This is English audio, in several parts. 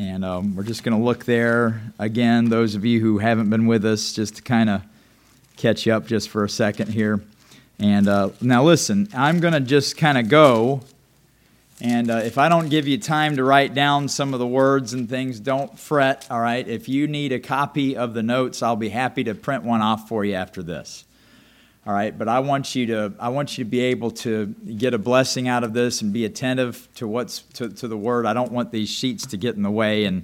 And we're just going to look there again, those of you who haven't been with us, just to kind of catch you up just for a second here. And now listen, I'm going to just kind of go, and if I don't give you time to write down some of the words and things, don't fret, all right? If you need a copy of the notes, I'll be happy to print one off for you after this. All right, but I want you to be able to get a blessing out of this and be attentive to to the Word. I don't want these sheets to get in the way,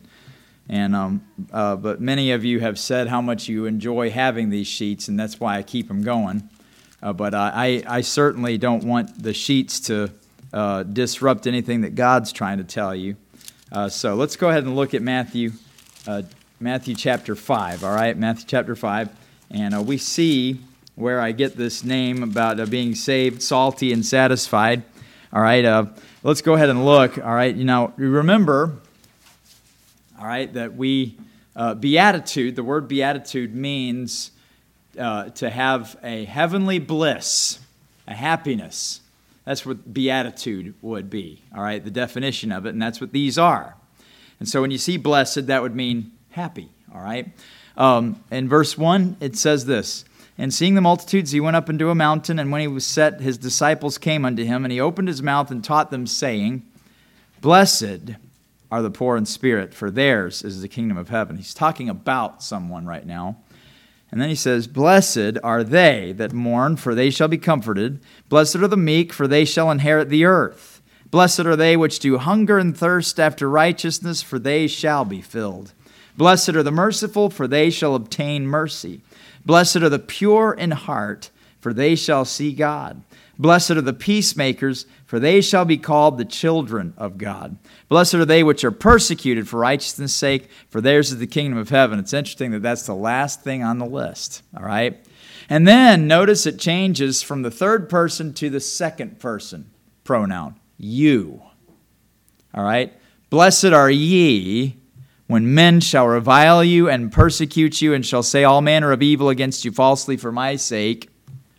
but many of you have said how much you enjoy having these sheets, and that's why I keep them going. But I certainly don't want the sheets to disrupt anything that God's trying to tell you. So let's go ahead and look at Matthew chapter 5. All right, Matthew chapter 5, and we see where I get this name about being saved, salty, and satisfied. All right, let's go ahead and look. All right, remember, all right, that beatitude, the word beatitude means to have a heavenly bliss, a happiness. That's what beatitude would be, all right, the definition of it, and that's what these are. And so when you see blessed, that would mean happy, all right? In verse 1, it says this, "And seeing the multitudes, he went up into a mountain, and when he was set, his disciples came unto him, and he opened his mouth and taught them, saying, Blessed are the poor in spirit, for theirs is the kingdom of heaven." He's talking about someone right now. And then he says, "Blessed are they that mourn, for they shall be comforted. Blessed are the meek, for they shall inherit the earth. Blessed are they which do hunger and thirst after righteousness, for they shall be filled. Blessed are the merciful, for they shall obtain mercy. Blessed are the pure in heart, for they shall see God. Blessed are the peacemakers, for they shall be called the children of God. Blessed are they which are persecuted for righteousness' sake, for theirs is the kingdom of heaven." It's interesting that that's the last thing on the list, all right? And then notice it changes from the third person to the second person pronoun, you, all right? "Blessed are ye when men shall revile you and persecute you and shall say all manner of evil against you falsely for my sake.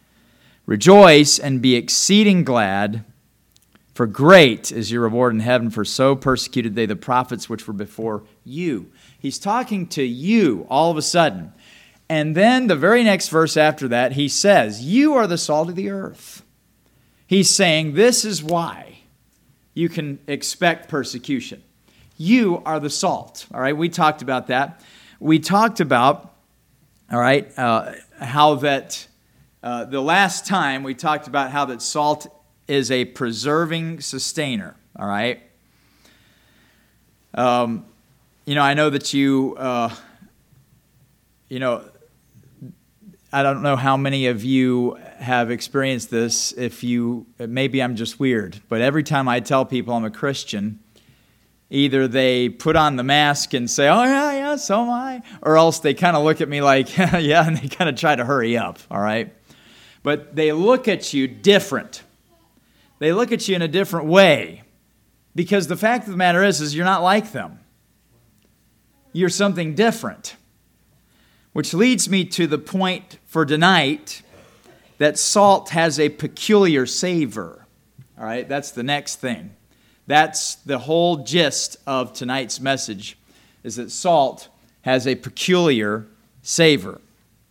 Rejoice and be exceeding glad, for great is your reward in heaven, for so persecuted they the prophets which were before you." He's talking to you all of a sudden. And then the very next verse after that, he says, "You are the salt of the earth." He's saying this is why you can expect persecution. You are the salt, all right? We talked about that. We talked about, all right, how that the last time we talked about how that salt is a preserving sustainer, all right? I know that I don't know how many of you have experienced this. Maybe I'm just weird, but every time I tell people I'm a Christian, either they put on the mask and say, "Oh, yeah, so am I," or else they kind of look at me like, "Yeah," and they kind of try to hurry up, all right? But they look at you different. They look at you in a different way, because the fact of the matter is you're not like them. You're something different, which leads me to the point for tonight that salt has a peculiar savor, all right? That's the next thing. That's the whole gist of tonight's message, is that salt has a peculiar savor.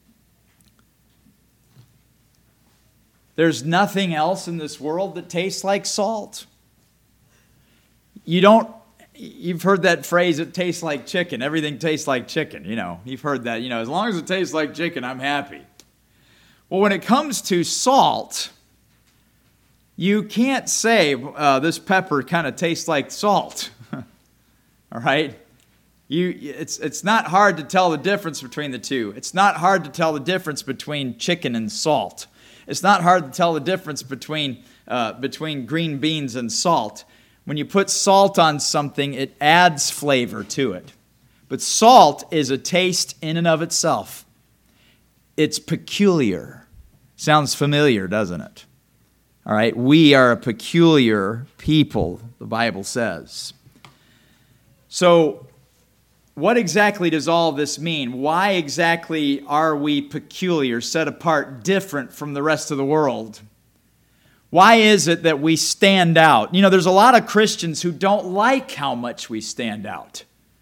There's nothing else in this world that tastes like salt. You've heard that phrase, "it tastes like chicken." Everything tastes like chicken, You've heard that, as long as it tastes like chicken, I'm happy. Well, when it comes to salt, you can't say this pepper kind of tastes like salt, all right? It's not hard to tell the difference between the two. It's not hard to tell the difference between chicken and salt. It's not hard to tell the difference between green beans and salt. When you put salt on something, it adds flavor to it. But salt is a taste in and of itself. It's peculiar. Sounds familiar, doesn't it? All right, we are a peculiar people, the Bible says. So, what exactly does all this mean? Why exactly are we peculiar, set apart, different from the rest of the world? Why is it that we stand out? There's a lot of Christians who don't like how much we stand out.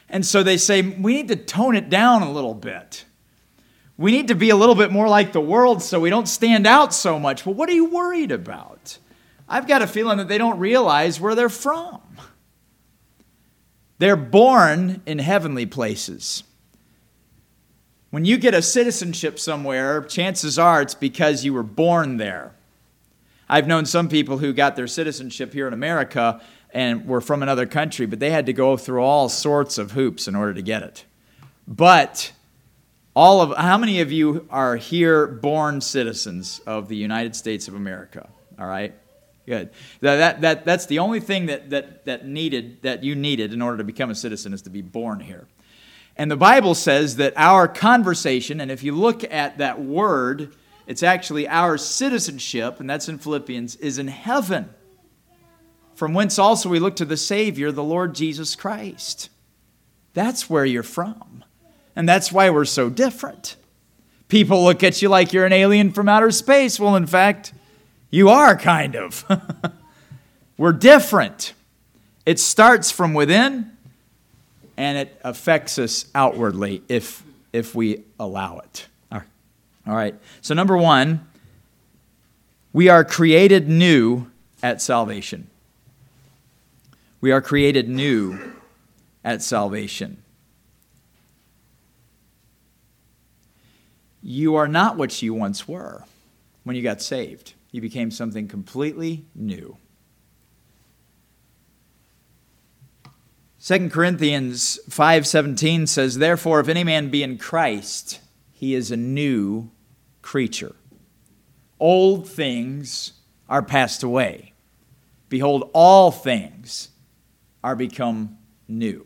And so they say, we need to tone it down a little bit. We need to be a little bit more like the world so we don't stand out so much. Well, what are you worried about? I've got a feeling that they don't realize where they're from. They're born in heavenly places. When you get a citizenship somewhere, chances are it's because you were born there. I've known some people who got their citizenship here in America and were from another country, but they had to go through all sorts of hoops in order to get it. But how many of you are here born citizens of the United States of America? All right? Good. That's the only thing that you needed in order to become a citizen, is to be born here. And the Bible says that our conversation, and if you look at that word, it's actually our citizenship, and that's in Philippians, is in heaven, from whence also we look to the Savior, the Lord Jesus Christ. That's where you're from. And that's why we're so different. People look at you like you're an alien from outer space. Well, in fact, you are kind of. We're different. It starts from within, and it affects us outwardly if we allow it. All right. So number one, we are created new at salvation. We are created new at salvation. You are not what you once were when you got saved. You became something completely new. 2 Corinthians 5:17 says, "Therefore, if any man be in Christ, he is a new creature. Old things are passed away. Behold, all things are become new."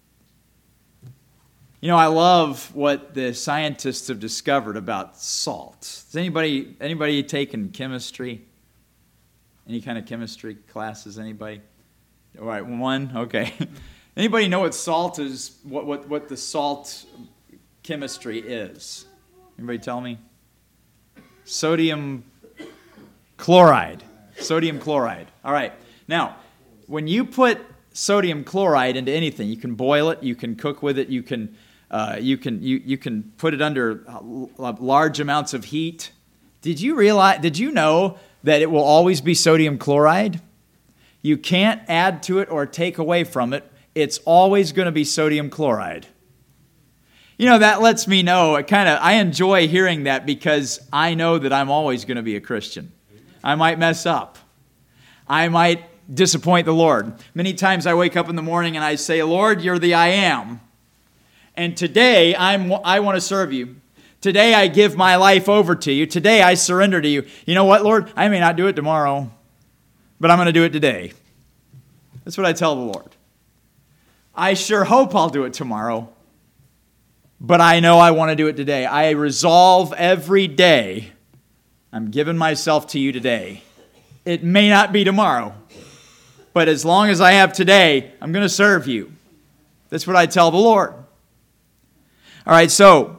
You know, I love what the scientists have discovered about salt. Has anybody taken chemistry? Any kind of chemistry classes? Anybody? All right, one? Okay. Anybody know what salt is, what the salt chemistry is? Anybody tell me? Sodium chloride. Sodium chloride. All right. Now, when you put sodium chloride into anything, you can boil it, you can cook with it, you can put it under large amounts of heat. Did you know that it will always be sodium chloride? You can't add to it or take away from it. It's always going to be sodium chloride. You know, that lets me know, I enjoy hearing that, because I know that I'm always going to be a Christian. I might mess up. I might disappoint the Lord. Many times I wake up in the morning and I say, "Lord, you're the I am. And today I want to serve you. Today I give my life over to you. Today I surrender to you. You know what, Lord? I may not do it tomorrow, but I'm going to do it today." That's what I tell the Lord. I sure hope I'll do it tomorrow, but I know I want to do it today. I resolve every day, I'm giving myself to you today. It may not be tomorrow, but as long as I have today, I'm going to serve you. That's what I tell the Lord. All right, so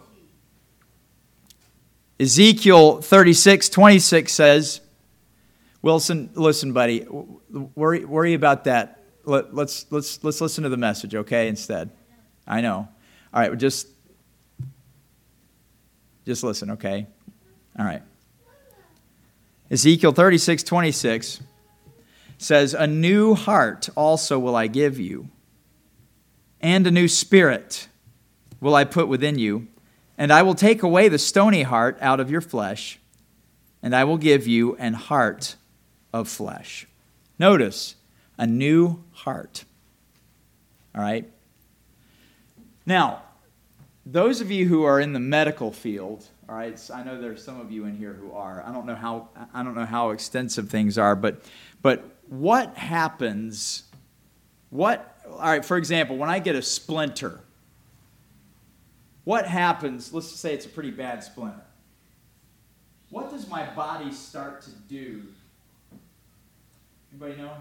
Ezekiel 36:26 says, Wilson, listen, buddy, worry about that. Let's listen to the message, okay, instead. I know. All right, just listen, okay? All right. Ezekiel 36:26 says, "A new heart also will I give you, and a new spirit will I put within you, and I will take away the stony heart out of your flesh, and I will give you an heart of flesh." Notice, a new heart. All right? Now, those of you who are in the medical field, all right, I know there's some of you in here who are. I don't know how extensive things are, but what happens? All right, for example, when I get a splinter, what happens? Let's just say it's a pretty bad splinter. What does my body start to do? Anybody know?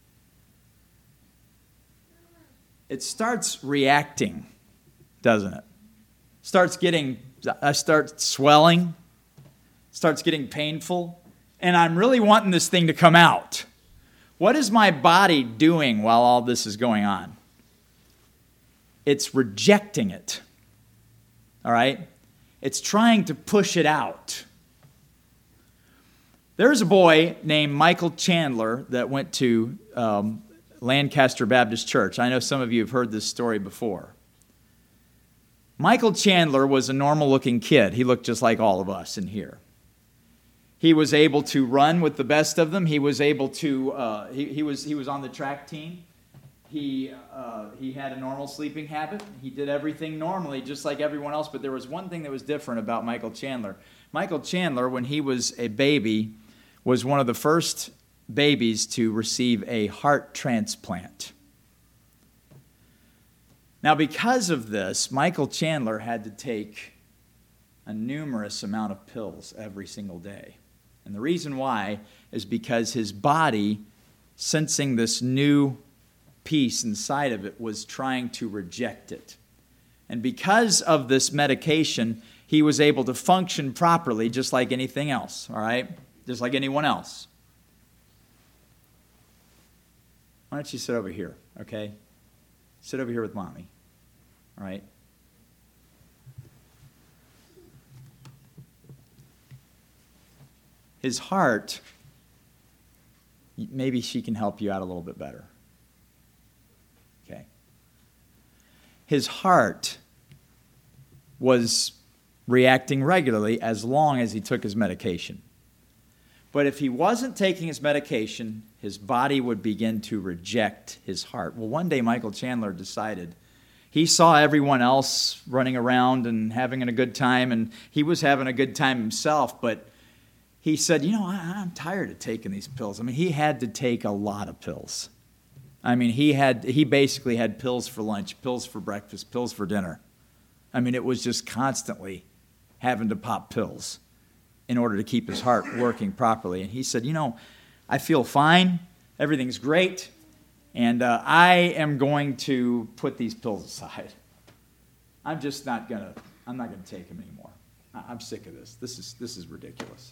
It starts reacting, doesn't it? I start swelling, starts getting painful, and I'm really wanting this thing to come out. What is my body doing while all this is going on? it's rejecting it. All right? It's trying to push it out. There's a boy named Michael Chandler that went to Lancaster Baptist Church. I know some of you have heard this story before. Michael Chandler was a normal-looking kid. He looked just like all of us in here. He was able to run with the best of them. He was able to. He was on the track team. He had a normal sleeping habit. He did everything normally, just like everyone else. But there was one thing that was different about Michael Chandler. Michael Chandler, when he was a baby, was one of the first babies to receive a heart transplant. Now, because of this, Michael Chandler had to take a numerous amount of pills every single day. And the reason why is because his body, sensing this new piece inside of it, was trying to reject it. And because of this medication, he was able to function properly just like anything else, all right? Just like anyone else. Why don't you sit over here, okay? Sit over here with Mommy, all right? His heart, maybe she can help you out a little bit better. Okay. His heart was reacting regularly as long as he took his medication. But if he wasn't taking his medication, his body would begin to reject his heart. Well, one day Michael Chandler decided, he saw everyone else running around and having a good time, and he was having a good time himself, but he said, I'm tired of taking these pills. I mean, he had to take a lot of pills. I mean, he basically had pills for lunch, pills for breakfast, pills for dinner. I mean, it was just constantly having to pop pills in order to keep his heart working properly. And he said, I feel fine, everything's great, and I am going to put these pills aside. I'm not going to take them anymore. I'm sick of this. This is ridiculous.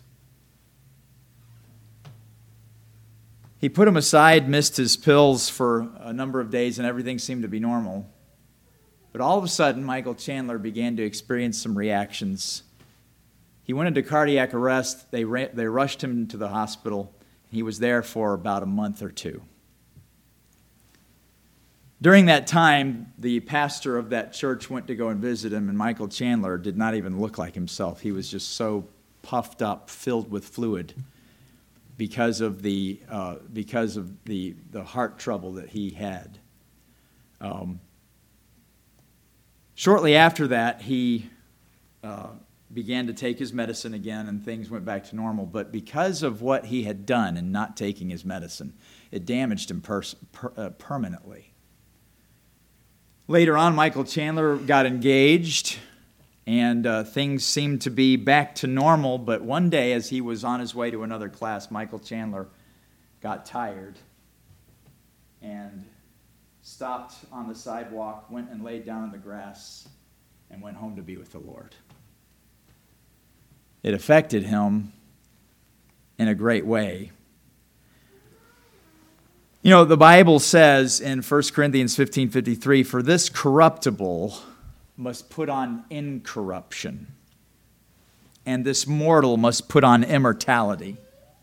He put them aside, missed his pills for a number of days, and everything seemed to be normal. But all of a sudden, Michael Chandler began to experience some reactions. He went into cardiac arrest. They rushed him to the hospital. He was there for about a month or two. During that time, the pastor of that church went to go and visit him, and Michael Chandler did not even look like himself. He was just so puffed up, filled with fluid, because of the heart trouble that he had. Shortly after that, he began to take his medicine again, and things went back to normal. But because of what he had done in not taking his medicine, it damaged him permanently. Later on, Michael Chandler got engaged, and things seemed to be back to normal. But one day, as he was on his way to another class, Michael Chandler got tired and stopped on the sidewalk, went and laid down in the grass, and went home to be with the Lord. It affected him in a great way. The Bible says in 1 Corinthians 15:53, "For this corruptible must put on incorruption, and this mortal must put on immortality."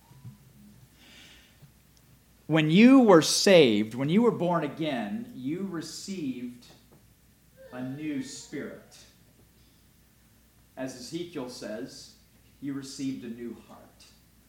When you were saved, when you were born again, you received a new spirit. As Ezekiel says, you received a new heart.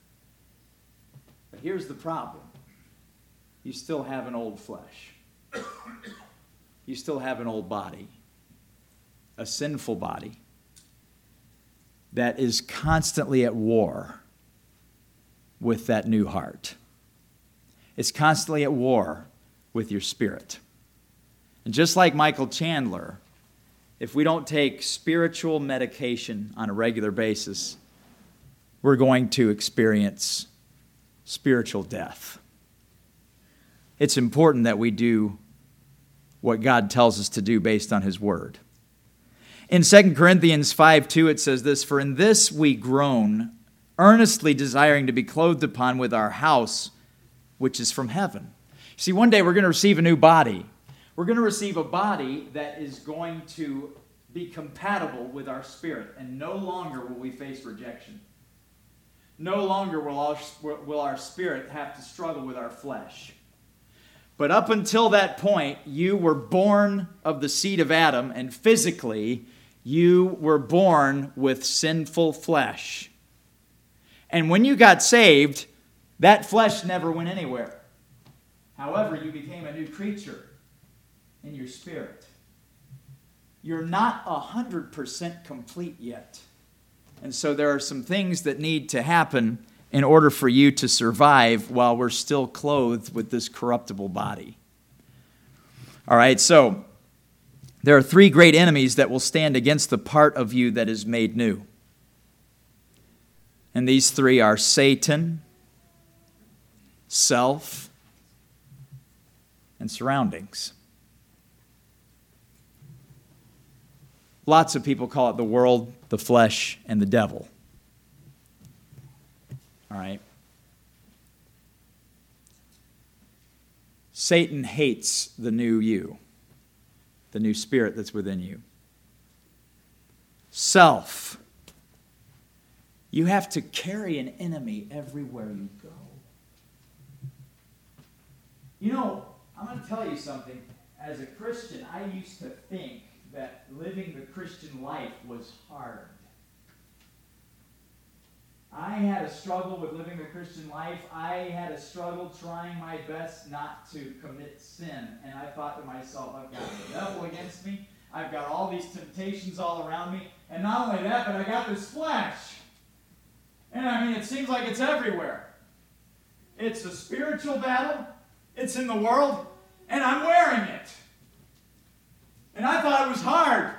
But here's the problem. You still have an old flesh. You still have an old body. A sinful body that is constantly at war with that new heart. It's constantly at war with your spirit. And just like Michael Chandler, if we don't take spiritual medication on a regular basis, we're going to experience spiritual death. It's important that we do what God tells us to do based on His Word. In 2 Corinthians 5:2, it says this, "For in this we groan, earnestly desiring to be clothed upon with our house, which is from heaven." See, one day we're going to receive a new body. We're going to receive a body that is going to be compatible with our spirit, and no longer will we face rejection. No longer will our spirit have to struggle with our flesh. But up until that point, you were born of the seed of Adam, and physically, you were born with sinful flesh. And when you got saved, that flesh never went anywhere. However, you became a new creature in your spirit. You're not 100% complete yet. And so there are some things that need to happen in order for you to survive while we're still clothed with this corruptible body. All right, so there are three great enemies that will stand against the part of you that is made new. And these three are Satan, self, and surroundings. Lots of people call it the world, the flesh, and the devil. All right. Satan hates the new you, the new spirit that's within you. Self. You have to carry an enemy everywhere you go. You know, I'm going to tell you something. As a Christian, I used to think that living the Christian life was hard. I had a struggle with living the Christian life. I had a struggle trying my best not to commit sin. And I thought to myself, I've got the devil against me. I've got all these temptations all around me. And not only that, but I got this flesh. And I mean, it seems like it's everywhere. It's a spiritual battle. It's in the world. And I'm wearing it. And I thought it was hard.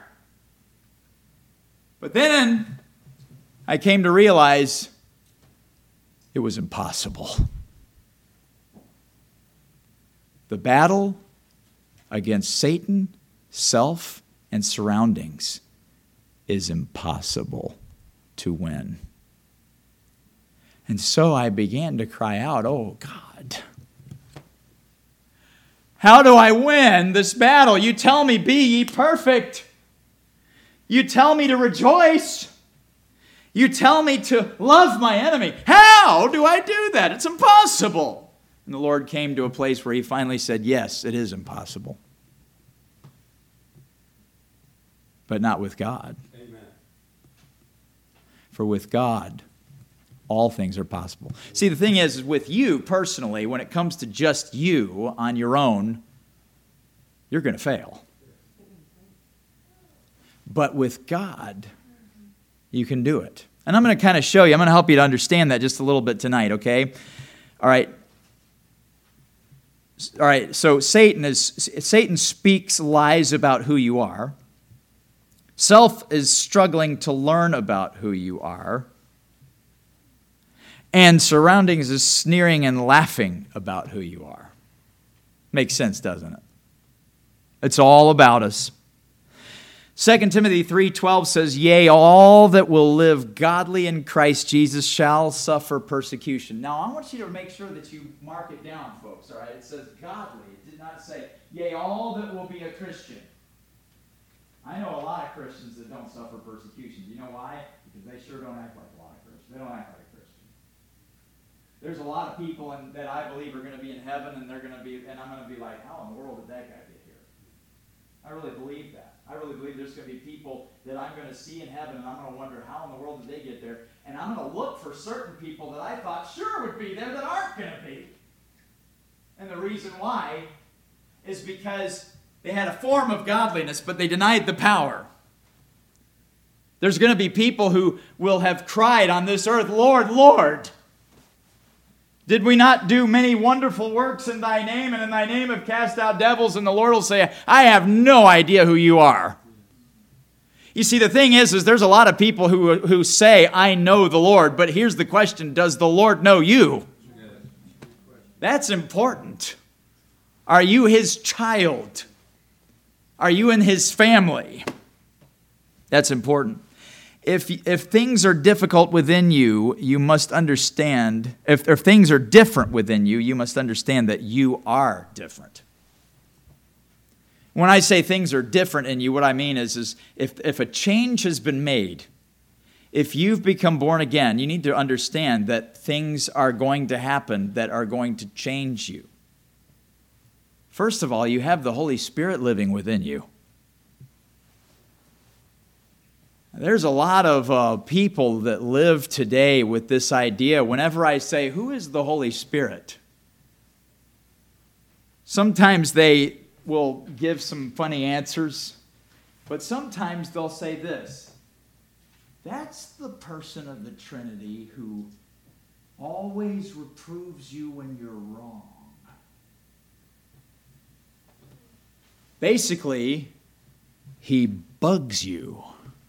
But then I came to realize it was impossible. The battle against Satan, self, and surroundings is impossible to win. And so I began to cry out, oh God, how do I win this battle? You tell me, be ye perfect. You tell me to rejoice. You tell me to love my enemy. How do I do that? It's impossible. And the Lord came to a place where he finally said, yes, it is impossible. But not with God. Amen. For with God, all things are possible. See, the thing is with you personally, when it comes to just you on your own, you're going to fail. But with God, you can do it. And I'm going to kind of show you, I'm going to help you to understand that just a little bit tonight, okay? All right, so Satan speaks lies about who you are. Self is struggling to learn about who you are. And surroundings is sneering and laughing about who you are. Makes sense, doesn't it? It's all about us. 2 Timothy 3:12 says, yea, all that will live godly in Christ Jesus shall suffer persecution. Now, I want you to make sure that you mark it down, folks, all right? It says godly. It did not say, yea, all that will be a Christian. I know a lot of Christians that don't suffer persecution. You know why? Because they sure don't act like a lot of Christians. They don't act like a Christian. There's a lot of people that I believe are going to be in heaven, and I'm going to be like, how in the world did that guy get here? I really believe that. I really believe there's going to be people that I'm going to see in heaven, and I'm going to wonder, how in the world did they get there? And I'm going to look for certain people that I thought sure would be there that aren't going to be. And the reason why is because they had a form of godliness, but they denied the power. There's going to be people who will have cried on this earth, Lord, Lord, did we not do many wonderful works in thy name, and in thy name have cast out devils? And the Lord will say, I have no idea who you are. You see, the thing is there's a lot of people who say, I know the Lord. But here's the question, does the Lord know you? That's important. Are you his child? Are you in his family? That's important. If things are difficult within you, you must understand, if things are different within you, you must understand that you are different. When I say things are different in you, what I mean is if a change has been made, if you've become born again, you need to understand that things are going to happen that are going to change you. First of all, you have the Holy Spirit living within you. There's a lot of people that live today with this idea. Whenever I say, who is the Holy Spirit? Sometimes they will give some funny answers, but sometimes they'll say this: that's the person of the Trinity who always reproves you when you're wrong. Basically, he bugs you.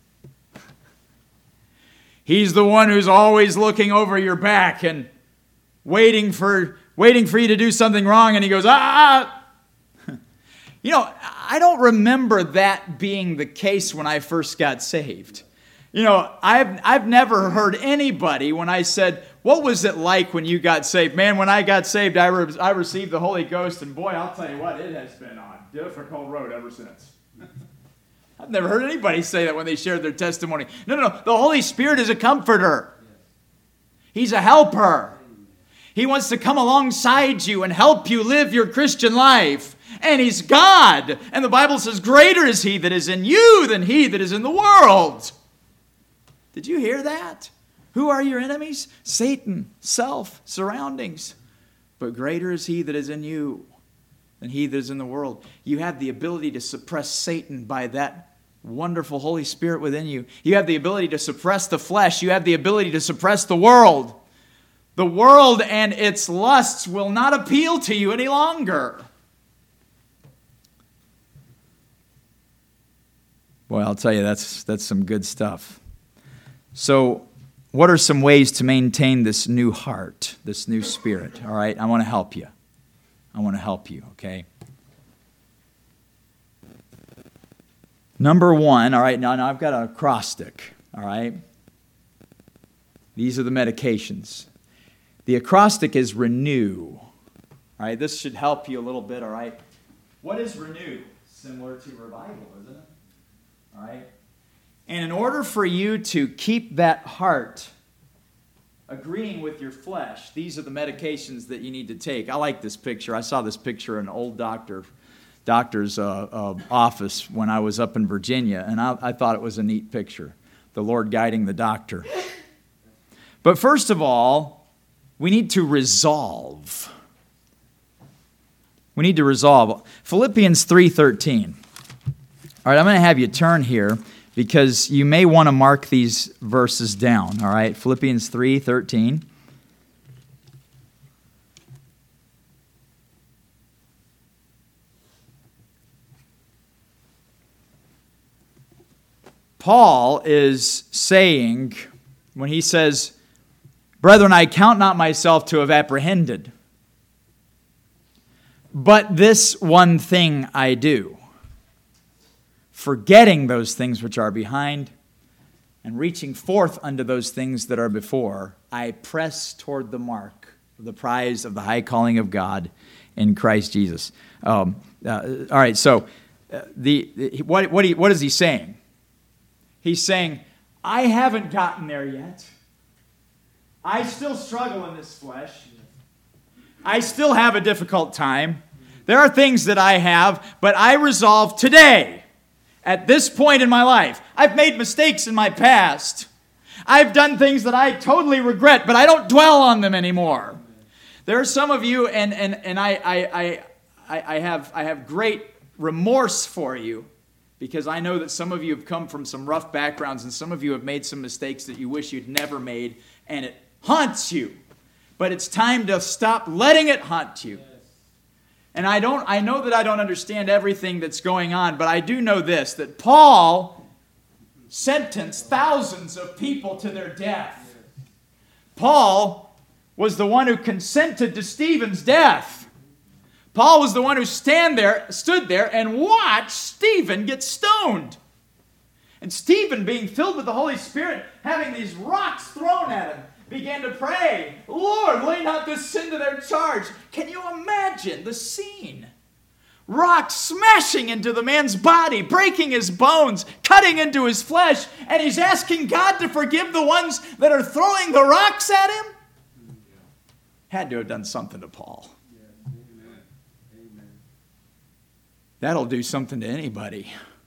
He's the one who's always looking over your back and waiting for you to do something wrong, and he goes, ah! You know, I don't remember that being the case when I first got saved. You know, I've never heard anybody, when I said, what was it like when you got saved? Man, when I got saved, I received the Holy Ghost, and boy, I'll tell you what, it has been a difficult road ever since. I've never heard anybody say that when they shared their testimony. No. The Holy Spirit is a comforter. He's a helper. He wants to come alongside you and help you live your Christian life. And He's God. And the Bible says, greater is He that is in you than he that is in the world. Did you hear that? Who are your enemies? Satan, self, surroundings. But greater is He that is in you than he that is in the world. You have the ability to suppress Satan by that wonderful Holy Spirit within you. You have the ability to suppress the flesh. You have the ability to suppress the world. The world and its lusts will not appeal to you any longer. Boy, I'll tell you, that's some good stuff. So, what are some ways to maintain this new heart, this new spirit? All right, I want to help you. Okay? Number one, all right, now I've got an acrostic, all right? These are the medications. The acrostic is renew. All right, this should help you a little bit, all right? What is renew? Similar to revival, isn't it? All right? And in order for you to keep that heart agreeing with your flesh, these are the medications that you need to take. I like this picture. I saw this picture in an old doctor's office when I was up in Virginia, and I thought it was a neat picture, the Lord guiding the doctor. But first of all, we need to resolve. We need to resolve. Philippians 3:13. All right, I'm going to have you turn here because you may want to mark these verses down. All right, Philippians 3:13. Paul is saying, when he says, brethren, I count not myself to have apprehended, but this one thing I do, forgetting those things which are behind, and reaching forth unto those things that are before, I press toward the mark of the prize of the high calling of God in Christ Jesus. All right, so what is he saying? He's saying, I haven't gotten there yet. I still struggle in this flesh. I still have a difficult time. There are things that I have, but I resolve today, at this point in my life. I've made mistakes in my past. I've done things that I totally regret, but I don't dwell on them anymore. There are some of you, and I have great remorse for you, because I know that some of you have come from some rough backgrounds, and some of you have made some mistakes that you wish you'd never made, and it haunts you. But it's time to stop letting it haunt you. And I know that I don't understand everything that's going on, but I do know this, that Paul sentenced thousands of people to their death. Paul was the one who consented to Stephen's death. Paul was the one who stood there and watched Stephen get stoned. And Stephen, being filled with the Holy Spirit, having these rocks thrown at him, began to pray, Lord, lay not this sin to their charge. Can you imagine the scene? Rocks smashing into the man's body, breaking his bones, cutting into his flesh, and he's asking God to forgive the ones that are throwing the rocks at him? Had to have done something to Paul. That'll do something to anybody.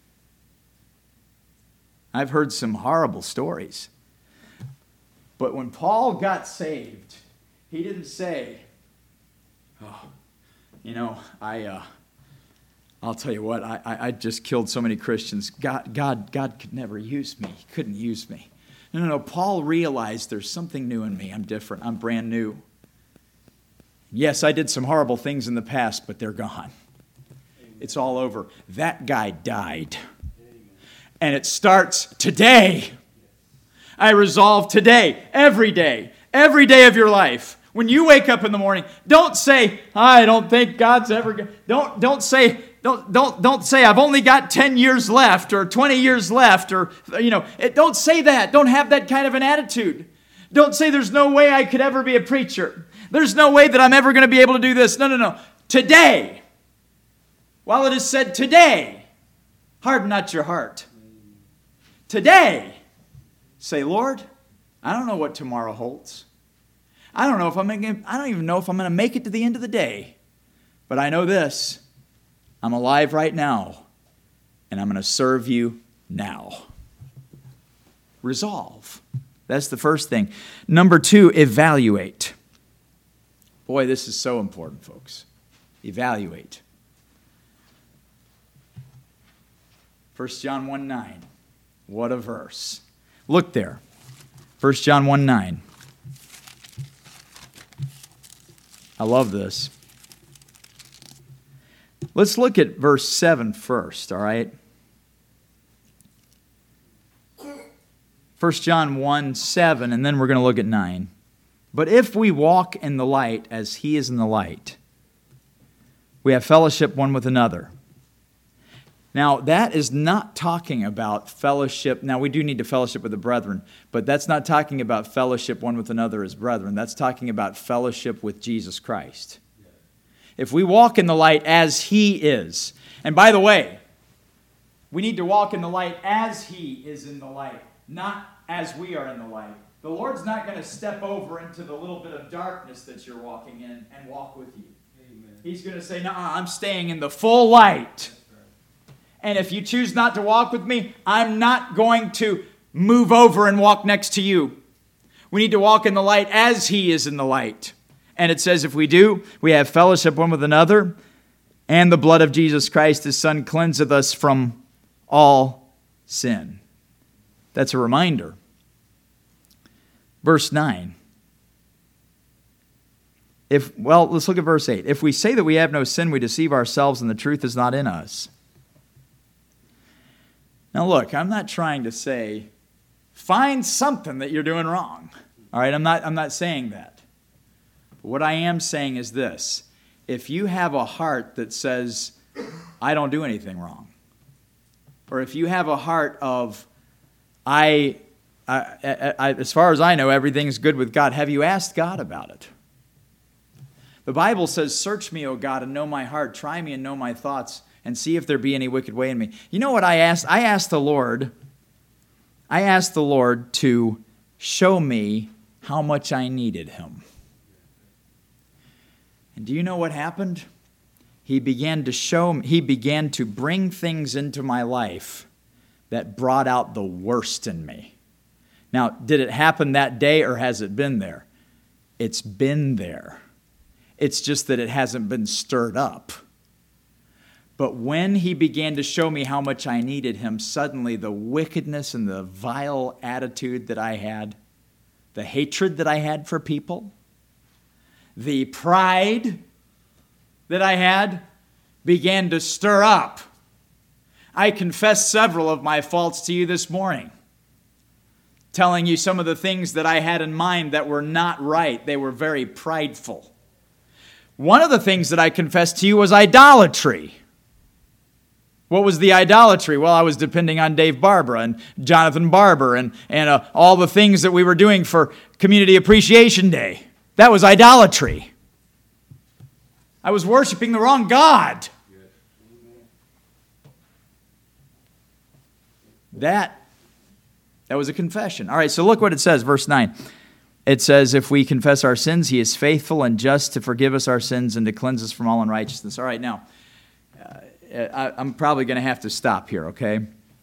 I've heard some horrible stories. But when Paul got saved, he didn't say, I'll tell you what, I just killed so many Christians. God could never use me. He couldn't use me. No. Paul realized there's something new in me. I'm different. I'm brand new. Yes, I did some horrible things in the past, but they're gone. It's all over. That guy died. And it starts today. I resolve today, every day of your life. When you wake up in the morning, don't say, I don't think God's ever going to. Don't say I've only got 10 years left or 20 years left or, don't say that. Don't have that kind of an attitude. Don't say there's no way I could ever be a preacher. There's no way that I'm ever going to be able to do this. No. Today, while it is said today, harden not your heart. Today, say, Lord, I don't know what tomorrow holds. I don't even know if I'm going to make it to the end of the day. But I know this. I'm alive right now, and I'm going to serve you now. Resolve. That's the first thing. Number 2, evaluate. Boy, this is so important, folks. Evaluate. 1 John 1:9. What a verse. Look there. 1 John 1:9. I love this. Let's look at verse 7 first, all right? 1 John 1:7, and then we're going to look at 9. But if we walk in the light as he is in the light, we have fellowship one with another. Now, that is not talking about fellowship. Now, we do need to fellowship with the brethren, but that's not talking about fellowship one with another as brethren. That's talking about fellowship with Jesus Christ. If we walk in the light as he is, and by the way, we need to walk in the light as he is in the light, not as we are in the light. The Lord's not going to step over into the little bit of darkness that you're walking in and walk with you. Amen. He's going to say, no, I'm staying in the full light. And if you choose not to walk with me, I'm not going to move over and walk next to you. We need to walk in the light as he is in the light. And it says if we do, we have fellowship one with another, and the blood of Jesus Christ, his Son, cleanseth us from all sin. That's a reminder. Verse 9. Let's look at verse 8. If we say that we have no sin, we deceive ourselves, and the truth is not in us. Now look, I'm not trying to say, find something that you're doing wrong. All right, I'm not saying that. But what I am saying is this. If you have a heart that says, I don't do anything wrong, or if you have a heart of, I as far as I know, everything's good with God, have you asked God about it? The Bible says, search me, O God, and know my heart. Try me and know my thoughts, and see if there be any wicked way in me. You know what I asked? I asked the Lord to show me how much I needed him. And do you know what happened? He began to bring things into my life that brought out the worst in me. Now, did it happen that day or has it been there? It's been there. It's just that it hasn't been stirred up. But when he began to show me how much I needed him, suddenly the wickedness and the vile attitude that I had, the hatred that I had for people, the pride that I had began to stir up. I confessed several of my faults to you this morning, telling you some of the things that I had in mind that were not right. They were very prideful. One of the things that I confessed to you was idolatry. What was the idolatry? Well, I was depending on Dave Barbara and Jonathan Barber and all the things that we were doing for Community Appreciation Day. That was idolatry. I was worshiping the wrong God. That was a confession. All right, so look what it says, verse 9. It says, if we confess our sins, he is faithful and just to forgive us our sins and to cleanse us from all unrighteousness. All right, now, I'm probably going to have to stop here, okay?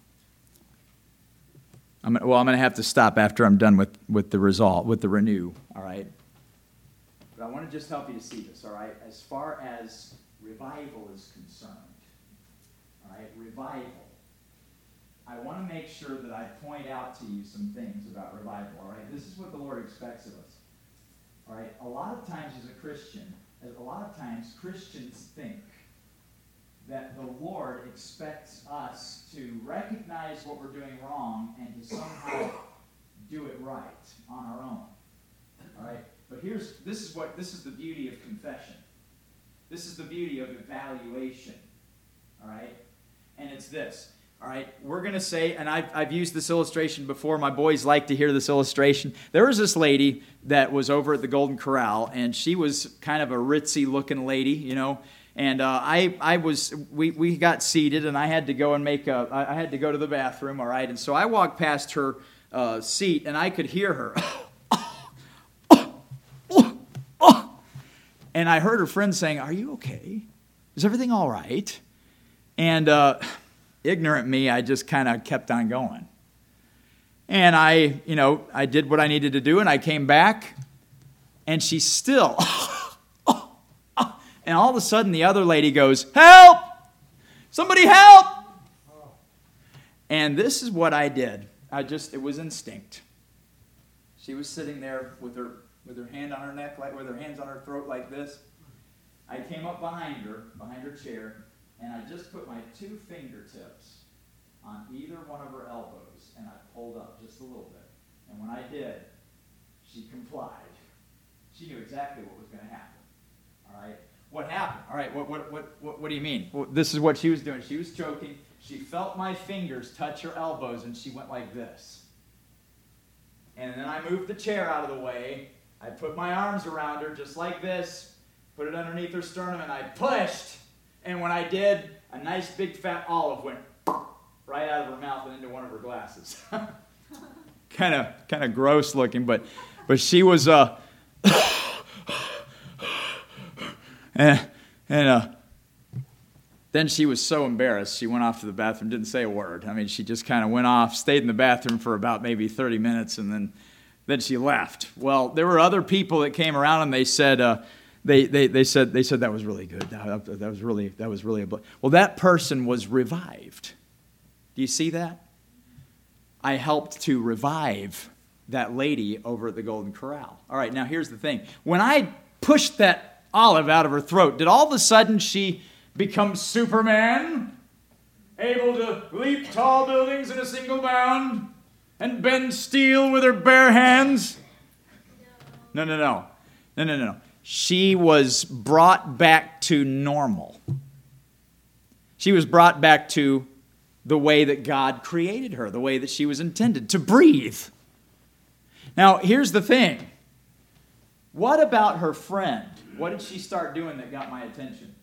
I'm going to have to stop after I'm done with the resolve, with the renew, all right? But I want to just help you to see this, all right? As far as revival is concerned, all right, revival. I want to make sure that I point out to you some things about revival, all right? This is what the Lord expects of us, all right? A lot of times as a Christian, Christians think that the Lord expects us to recognize what we're doing wrong and to somehow do it right on our own, all right? But this is the beauty of confession. This is the beauty of evaluation, all right? And it's this. All right, we're going to say, and I've used this illustration before. My boys like to hear this illustration. There was this lady that was over at the Golden Corral, and she was kind of a ritzy-looking lady, you know. And we got seated, and I had to go and I had to go to the bathroom, all right. And so I walked past her seat, and I could hear her. And I heard her friend saying, "Are you okay? Is everything all right?" And ignorant me, I just kind of kept on going. And I did what I needed to do, and I came back, and she's still. And all of a sudden, the other lady goes, "Help! Somebody help!" And this is what I did. It was instinct. She was sitting there with her hand on her neck, with her hands on her throat like this. I came up behind her chair, and I just put my 2 fingertips on either one of her elbows, and I pulled up just a little bit. And when I did, she complied. She knew exactly what was going to happen. All right? What happened? All right, what do you mean? Well, this is what she was doing. She was choking. She felt my fingers touch her elbows, and she went like this. And then I moved the chair out of the way. I put my arms around her just like this, put it underneath her sternum, and I pushed. And when I did, a nice big fat olive went right out of her mouth and into one of her glasses. kind of gross looking, but she was and then she was so embarrassed, she went off to the bathroom, didn't say a word. I mean, she just kind of went off, stayed in the bathroom for about maybe 30 minutes, and then she left. Well, there were other people that came around, and they said, They said that was really good. That was really well. That person was revived. Do you see that? I helped to revive that lady over at the Golden Corral. All right, now here's the thing. When I pushed that olive out of her throat, did all of a sudden she become Superman, able to leap tall buildings in a single bound and bend steel with her bare hands? No. She was brought back to normal. She was brought back to the way that God created her, the way that she was intended, to breathe. Now, here's the thing. What about her friend? What did she start doing that got my attention?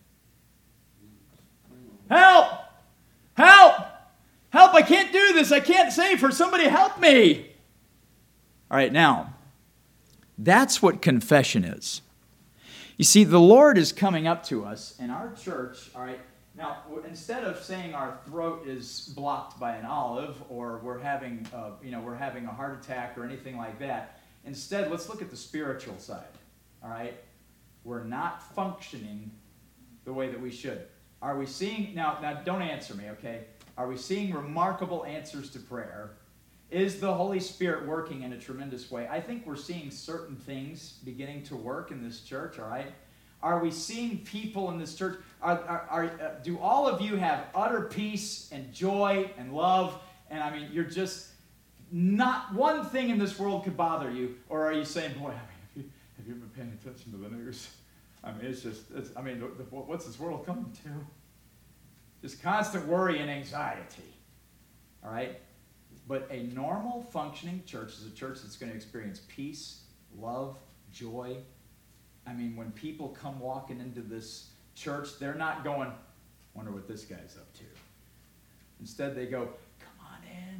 Help! Help! Help! I can't do this. I can't save her. Somebody help me. All right, now, that's what confession is. You see, the Lord is coming up to us, and our church, all right, now, instead of saying our throat is blocked by an olive, or we're having a heart attack or anything like that, instead, let's look at the spiritual side, all right? We're not functioning the way that we should. Are we seeing, now don't answer me, okay? Are we seeing remarkable answers to prayer? Is the Holy Spirit working in a tremendous way? I think we're seeing certain things beginning to work in this church, all right? Are we seeing people in this church? Do all of you have utter peace and joy and love? And I mean, you're just, not one thing in this world could bother you. Or are you saying, boy, I mean, have you been paying attention to the news? I mean, what's this world coming to? Just constant worry and anxiety, all right? But a normal functioning church is a church that's going to experience peace, love, joy. I mean, when people come walking into this church, they're not going, wonder what this guy's up to. Instead, they go, come on in.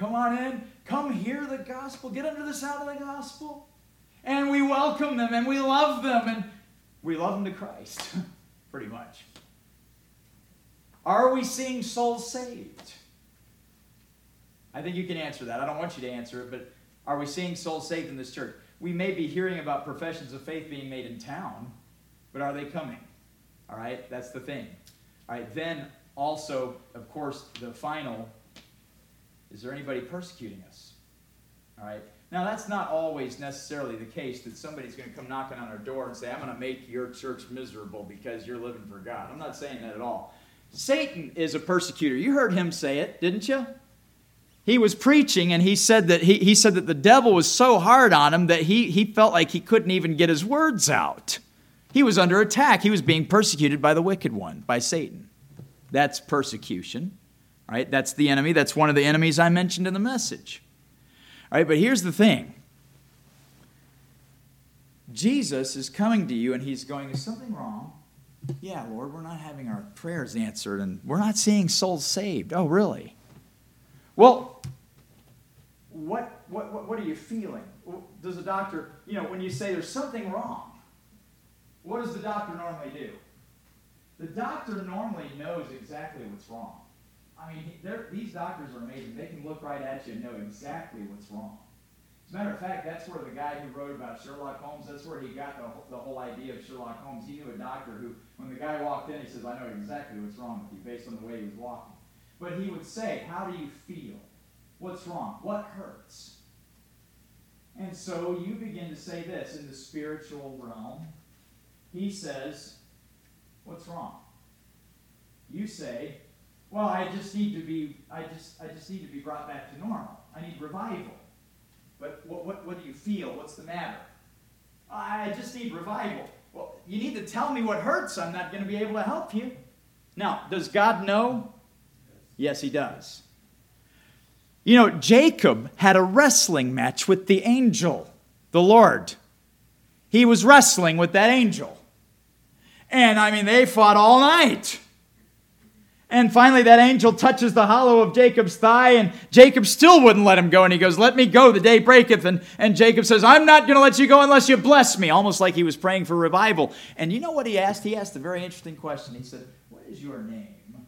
come on in, come hear the gospel, get under the sound of the gospel. And we welcome them, and we love them, and we love them to Christ, pretty much. Are we seeing souls saved? I think you can answer that. I don't want you to answer it, but are we seeing souls saved in this church? We may be hearing about professions of faith being made in town, but are they coming? All right, that's the thing. All right, then also, of course, the final, is there anybody persecuting us? All right, now that's not always necessarily the case that somebody's going to come knocking on our door and say, I'm going to make your church miserable because you're living for God. I'm not saying that at all. Satan is a persecutor. You heard him say it, didn't you? He was preaching, and he said that he said that the devil was so hard on him that he felt like he couldn't even get his words out. He was under attack. He was being persecuted by the wicked one, by Satan. That's persecution. Right? That's the enemy. That's one of the enemies I mentioned in the message. All right, but here's the thing. Jesus is coming to you, and he's going, is something wrong? Yeah, Lord, we're not having our prayers answered, and we're not seeing souls saved. Oh, really? Well, what are you feeling? Does the doctor, when you say there's something wrong, what does the doctor normally do? The doctor normally knows exactly what's wrong. I mean, these doctors are amazing. They can look right at you and know exactly what's wrong. As a matter of fact, that's where the guy who wrote about Sherlock Holmes, that's where he got the whole idea of Sherlock Holmes. He knew a doctor who, when the guy walked in, he says, I know exactly what's wrong with you, based on the way he was walking. But he would say, how do you feel? What's wrong? What hurts? And so you begin to say this in the spiritual realm. He says, what's wrong? You say, well, I just need to be brought back to normal. I need revival. But what do you feel? What's the matter? I just need revival. Well, you need to tell me what hurts. I'm not going to be able to help you. Now, does God know? Yes, he does. Jacob had a wrestling match with the angel, the Lord. He was wrestling with that angel. And, they fought all night. And finally, that angel touches the hollow of Jacob's thigh, and Jacob still wouldn't let him go. And he goes, let me go, the day breaketh. And Jacob says, I'm not going to let you go unless you bless me. Almost like he was praying for revival. And you know what he asked? He asked a very interesting question. He said, what is your name?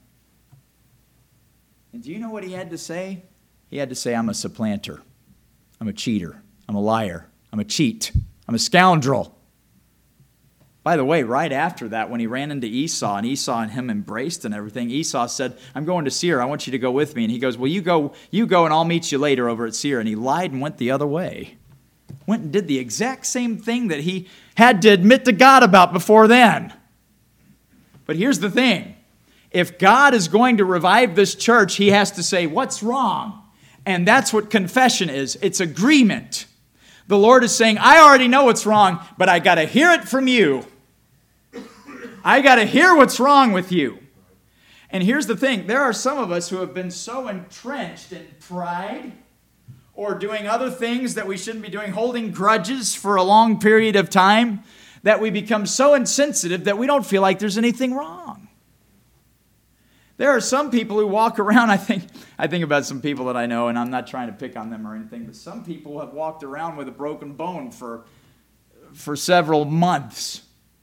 And do you know what he had to say? He had to say, I'm a supplanter. I'm a cheater. I'm a liar. I'm a cheat. I'm a scoundrel. By the way, right after that, when he ran into Esau, and Esau and him embraced and everything, Esau said, I'm going to Seir. I want you to go with me. And he goes, well, you go, and I'll meet you later over at Seir. And he lied and went the other way. Went and did the exact same thing that he had to admit to God about before then. But here's the thing. If God is going to revive this church, he has to say, what's wrong? And that's what confession is. It's agreement. The Lord is saying, I already know what's wrong, but I got to hear it from you. I got to hear what's wrong with you. And here's the thing. There are some of us who have been so entrenched in pride or doing other things that we shouldn't be doing, holding grudges for a long period of time, that we become so insensitive that we don't feel like there's anything wrong. There are some people who walk around, I think about some people that I know, and I'm not trying to pick on them or anything, but some people have walked around with a broken bone for several months.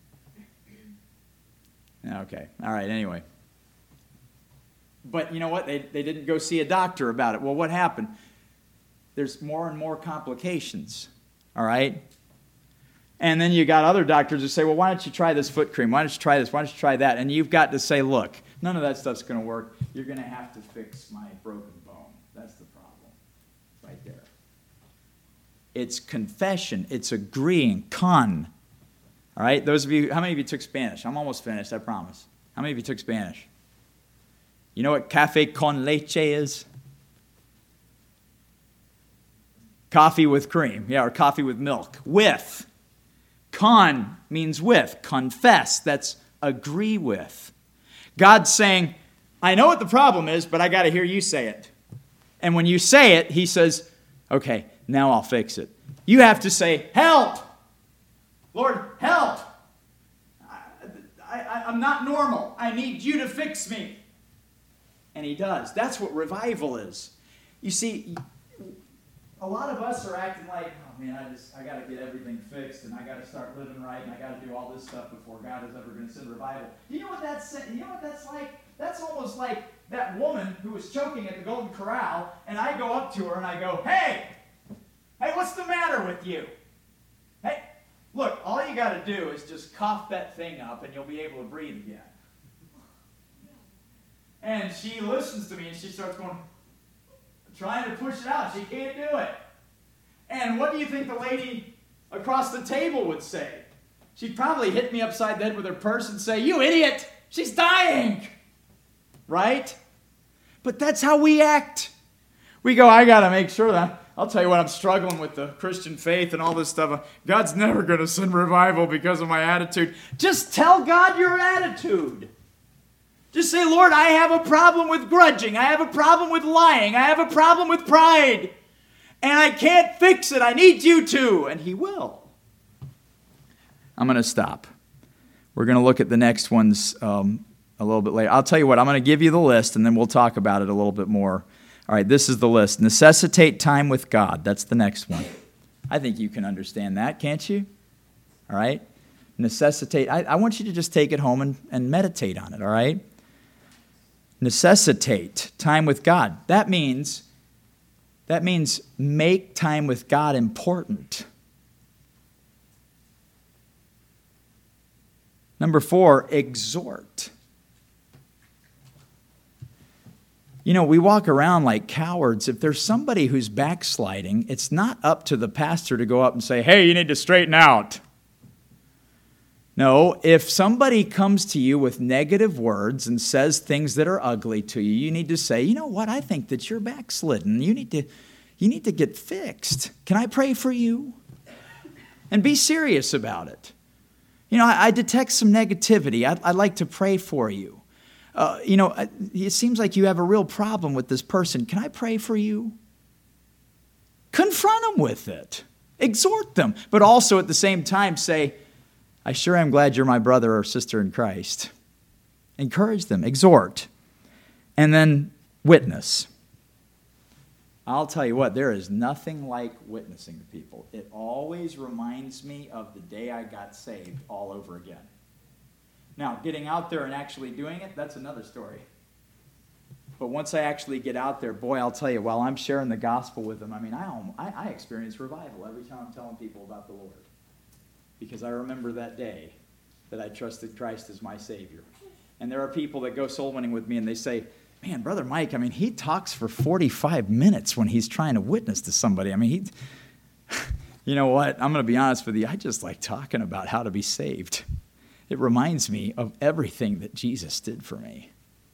Okay, all right, anyway. But you know what? They didn't go see a doctor about it. Well, what happened? There's more and more complications, all right? And then you got other doctors who say, well, why don't you try this foot cream? Why don't you try this? Why don't you try that? And you've got to say, look, none of that stuff's going to work. You're going to have to fix my broken bone. That's the problem right there. It's confession. It's agreeing. All right? Those of you, how many of you took Spanish? I'm almost finished, I promise. How many of you took Spanish? You know what café con leche is? Coffee with cream. Yeah, or coffee with milk. With. Con means with. Confess. That's agree with. God's saying, I know what the problem is, but I got to hear you say it. And when you say it, he says, okay, now I'll fix it. You have to say, help! Lord, help! I'm not normal. I need you to fix me. And he does. That's what revival is. You see, a lot of us are acting like, oh man, I got to get everything fixed, and I got to start living right, and I got to do all this stuff before God is ever going to send revival. You know what that's like? That's almost like that woman who was choking at the Golden Corral, and I go up to her and I go, hey, what's the matter with you? Hey, look, all you got to do is just cough that thing up, and you'll be able to breathe again. And she listens to me, and she starts going, trying to push it out. She can't do it. And what do you think the lady across the table would say? She'd probably hit me upside the head with her purse and say, you idiot, she's dying. Right? But that's how we act. We go, I got to make sure that, I'll tell you what, I'm struggling with the Christian faith and all this stuff. God's never going to send revival because of my attitude. Just tell God your attitude. Just say, Lord, I have a problem with grudging. I have a problem with lying. I have a problem with pride. And I can't fix it. I need you to. And He will. I'm going to stop. We're going to look at the next ones a little bit later. I'll tell you what, I'm going to give you the list, and then we'll talk about it a little bit more. All right, this is the list. Necessitate time with God. That's the next one. I think you can understand that, can't you? All right? Necessitate. I want you to just take it home and meditate on it, all right? Necessitate time with God. That means make time with God important. Number 4, exhort. You know, we walk around like cowards. If there's somebody who's backsliding, it's not up to the pastor to go up and say, hey, you need to straighten out. No, if somebody comes to you with negative words and says things that are ugly to you, you need to say, you know what, I think that you're backslidden. You need to get fixed. Can I pray for you? And be serious about it. You know, I detect some negativity. I'd like to pray for you. It seems like you have a real problem with this person. Can I pray for you? Confront them with it. Exhort them. But also at the same time say, I sure am glad you're my brother or sister in Christ. Encourage them. Exhort. And then witness. I'll tell you what, there is nothing like witnessing to people. It always reminds me of the day I got saved all over again. Now, getting out there and actually doing it, that's another story. But once I actually get out there, boy, I'll tell you, while I'm sharing the gospel with them, I mean, I experience revival every time I'm telling people about the Lord. Because I remember that day that I trusted Christ as my Savior. And there are people that go soul winning with me and they say, man, Brother Mike, I mean, he talks for 45 minutes when he's trying to witness to somebody. I mean, you know what? I'm going to be honest with you. I just like talking about how to be saved. It reminds me of everything that Jesus did for me.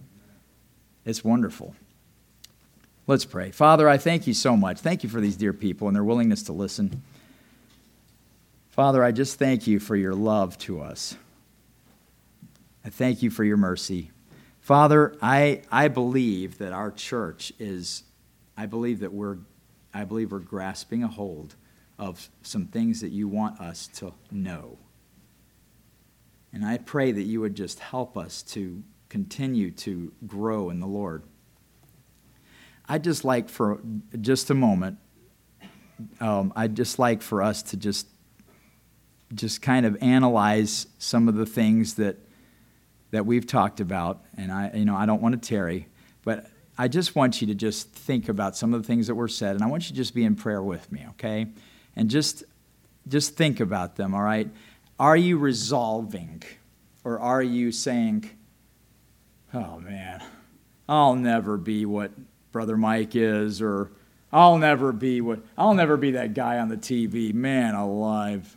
It's wonderful. Let's pray. Father, I thank you so much. Thank you for these dear people and their willingness to listen. Father, I just thank you for your love to us. I thank you for your mercy. Father, I believe that our church I believe we're grasping a hold of some things that you want us to know. And I pray that you would just help us to continue to grow in the Lord. I'd just like for just a moment, I'd just like for us to just kind of analyze some of the things that we've talked about, and I don't want to tarry, but I just want you to just think about some of the things that were said, and I want you to just be in prayer with me, okay? And just think about them, all right? Are you resolving, or are you saying, oh man, I'll never be what Brother Mike is, or I'll never be that guy on the TV, man alive.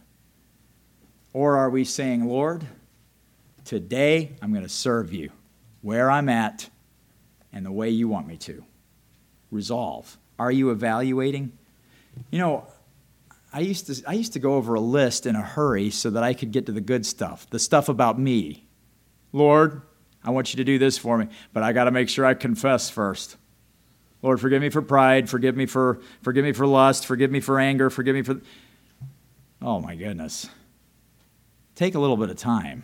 Or are we saying, Lord, today I'm going to serve you where I'm at and the way you want me to? Resolve. Are you evaluating? You know, I used to go over a list in a hurry so that I could get to the good stuff, the stuff about me. Lord, I want you to do this for me, but I got to make sure I confess first. Lord, forgive me for pride, forgive me for lust, forgive me for anger, forgive me for... Oh my goodness. Take a little bit of time.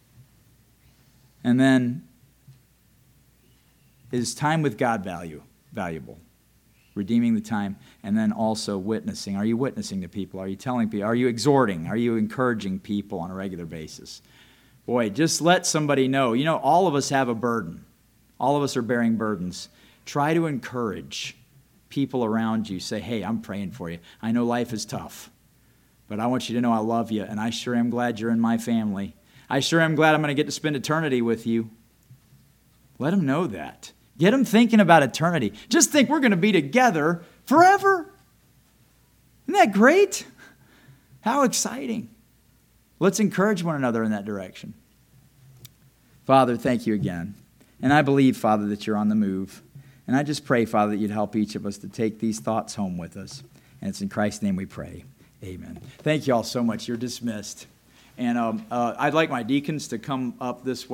And then, is time with God valuable? redeeming the time, and then also witnessing. Are you witnessing to people? Are you telling people? Are you exhorting? Are you encouraging people on a regular basis? Boy, just let somebody know. You know, all of us have a burden. All of us are bearing burdens. Try to encourage people around you. Say, hey, I'm praying for you. I know life is tough, but I want you to know I love you, and I sure am glad you're in my family. I sure am glad I'm going to get to spend eternity with you. Let them know that. Get them thinking about eternity. Just think we're going to be together forever. Isn't that great? How exciting. Let's encourage one another in that direction. Father, thank you again. And I believe, Father, that you're on the move. And I just pray, Father, that you'd help each of us to take these thoughts home with us. And it's in Christ's name we pray. Amen. Thank you all so much. You're dismissed. And I'd like my deacons to come up this way.